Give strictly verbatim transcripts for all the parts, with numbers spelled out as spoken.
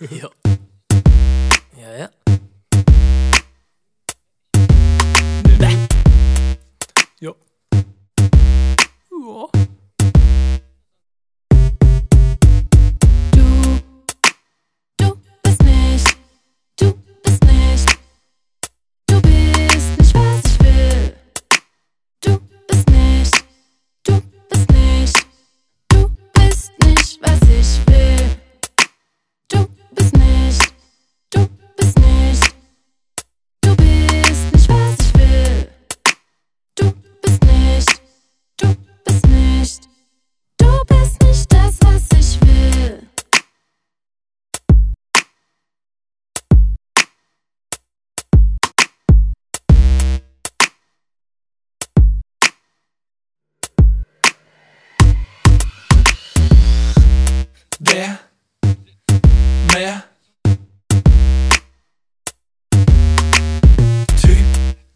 Ja. Ja, ja. Bäh. Ja. Ja. Du, du bist nicht, du bist nicht, du bist nicht, was ich will. Du bist nicht, du bist nicht, du bist nicht, was ich will. Du bist nicht, du bist nicht, du bist nicht, was ich will. Du bist nicht, du bist nicht, du bist nicht das, was ich will. Wer? Mehr? Typ?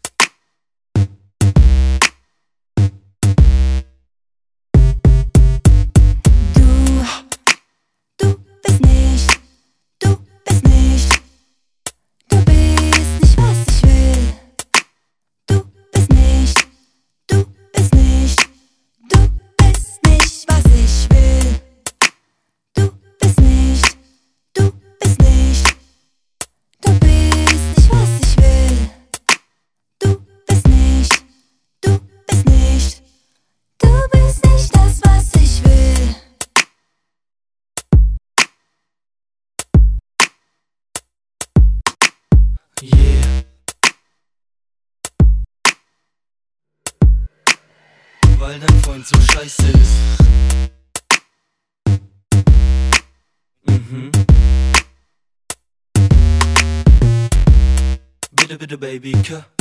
Du, du bist nicht, du bist nicht, du bist nicht, was ich will. Du bist nicht, du bist nicht, du bist nicht, was ich will. Du bist nicht, du bist nicht, du bist nicht, was ich will. Du bist nicht, du bist nicht, du bist nicht das, was ich will. Yeah. Weil dein Freund so scheiße ist. Mhm. Bitte, bitte, Baby,